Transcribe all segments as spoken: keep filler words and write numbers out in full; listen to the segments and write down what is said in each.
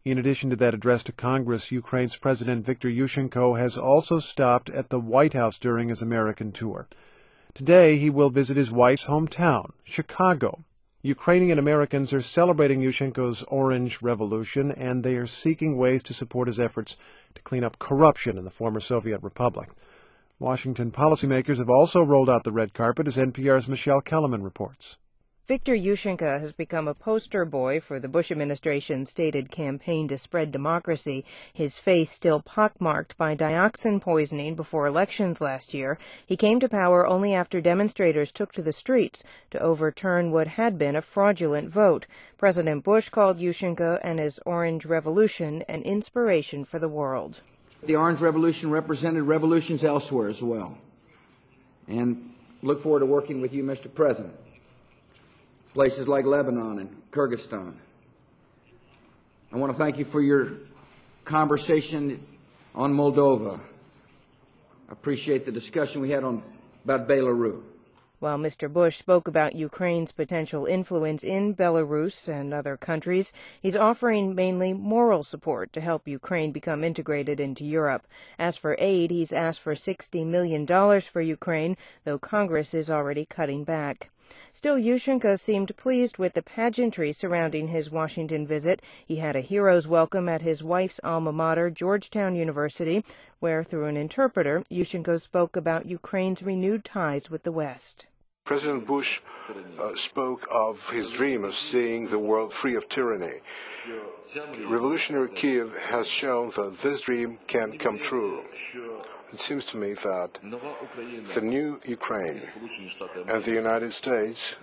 In addition to that address to Congress, Ukraine's President Viktor Yushchenko has also stopped at the White House during his American tour. Today, he will visit his wife's hometown, Chicago. Ukrainian Americans are celebrating Yushchenko's Orange Revolution, and they are seeking ways to support his efforts to clean up corruption in the former Soviet republic. Washington policymakers have also rolled out the red carpet, as N P R's Michelle Kellerman reports. Viktor Yushchenko has become a poster boy for the Bush administration's stated campaign to spread democracy. His face still pockmarked by dioxin poisoning before elections last year. He came to power only after demonstrators took to the streets to overturn what had been a fraudulent vote. President Bush called Yushchenko and his Orange Revolution an inspiration for the world. The Orange Revolution represented revolutions elsewhere as well. And look forward to working with you, Mister President. Places like Lebanon and Kyrgyzstan. I want to thank you for your conversation on Moldova. I appreciate the discussion we had on about Belarus. While Mister Bush spoke about Ukraine's potential influence in Belarus and other countries, he's offering mainly moral support to help Ukraine become integrated into Europe. As for aid, he's asked for sixty million dollars for Ukraine, though Congress is already cutting back. Still, Yushchenko seemed pleased with the pageantry surrounding his Washington visit. He had a hero's welcome at his wife's alma mater, Georgetown University, where, through an interpreter, Yushchenko spoke about Ukraine's renewed ties with the West. President Bush uh, spoke of his dream of seeing the world free of tyranny. Revolutionary Kiev has shown that this dream can come true. It seems to me that the new Ukraine and the United States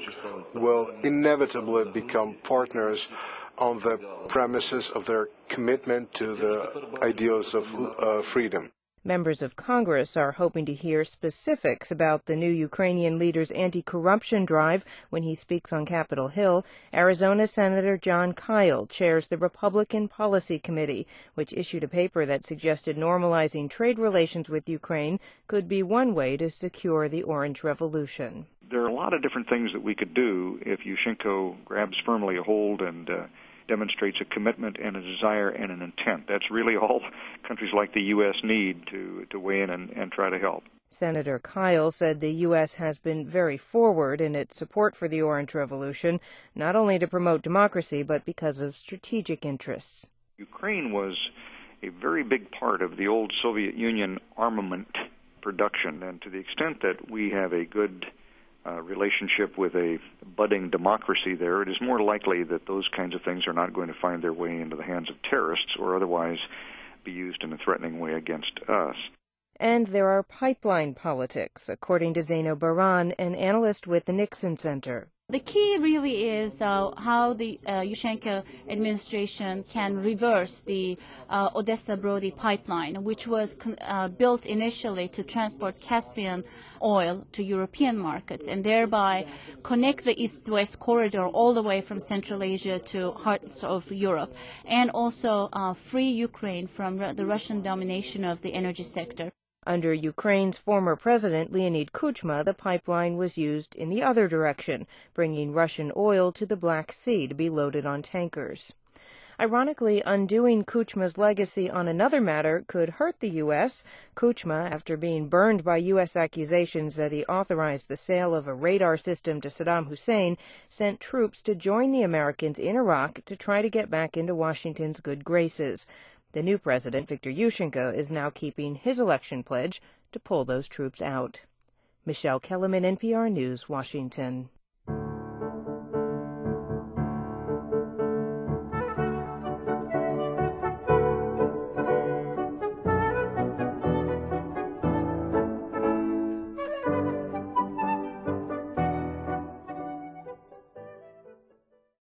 will inevitably become partners on the premises of their commitment to the ideals of uh, freedom. Members of Congress are hoping to hear specifics about the new Ukrainian leader's anti-corruption drive when he speaks on Capitol Hill. Arizona Senator Jon Kyl chairs the Republican Policy Committee, which issued a paper that suggested normalizing trade relations with Ukraine could be one way to secure the Orange Revolution. There are a lot of different things that we could do if Yushchenko grabs firmly a hold and uh, demonstrates a commitment and a desire and an intent. That's really all countries like the U S need to, to weigh in and, and try to help. Senator Kyl said the U S has been very forward in its support for the Orange Revolution, not only to promote democracy, but because of strategic interests. Ukraine was a very big part of the old Soviet Union armament production, and to the extent that we have a good Uh, relationship with a budding democracy there, it is more likely that those kinds of things are not going to find their way into the hands of terrorists or otherwise be used in a threatening way against us. And there are pipeline politics, according to Zaino Baran, an analyst with the Nixon Center. The key really is uh, how the uh, Yushchenko administration can reverse the uh, Odessa-Brody pipeline, which was con- uh, built initially to transport Caspian oil to European markets and thereby connect the East-West corridor all the way from Central Asia to hearts of Europe, and also uh, free Ukraine from r- the Russian domination of the energy sector. Under Ukraine's former president, Leonid Kuchma, the pipeline was used in the other direction, bringing Russian oil to the Black Sea to be loaded on tankers. Ironically, undoing Kuchma's legacy on another matter could hurt the U S. Kuchma, after being burned by U S accusations that he authorized the sale of a radar system to Saddam Hussein, sent troops to join the Americans in Iraq to try to get back into Washington's good graces. The new president, Viktor Yushchenko, is now keeping his election pledge to pull those troops out. Michelle Kellerman, N P R News, Washington.